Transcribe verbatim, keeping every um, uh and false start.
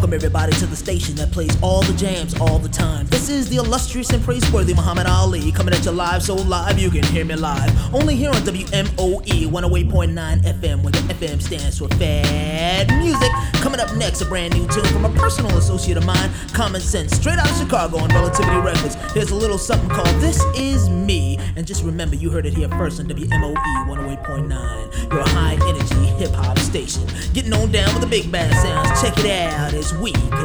Welcome everybody to the station that plays all the jams all the time. This is the illustrious and praiseworthy Muhammad Ali, coming at you live, so live you can hear me live. Only here on W M O E one oh eight point nine F M, where the F M stands for Fat Music. Coming up next, a brand new tune from a personal associate of mine, Common Sense, straight out of Chicago on Relativity Records. Here's a little something called This Is Me. And just remember, you heard it here first on W M O E one oh eight point nine, your high energy hip hop station. Getting on down with the big bad sounds. Check it out, it's we.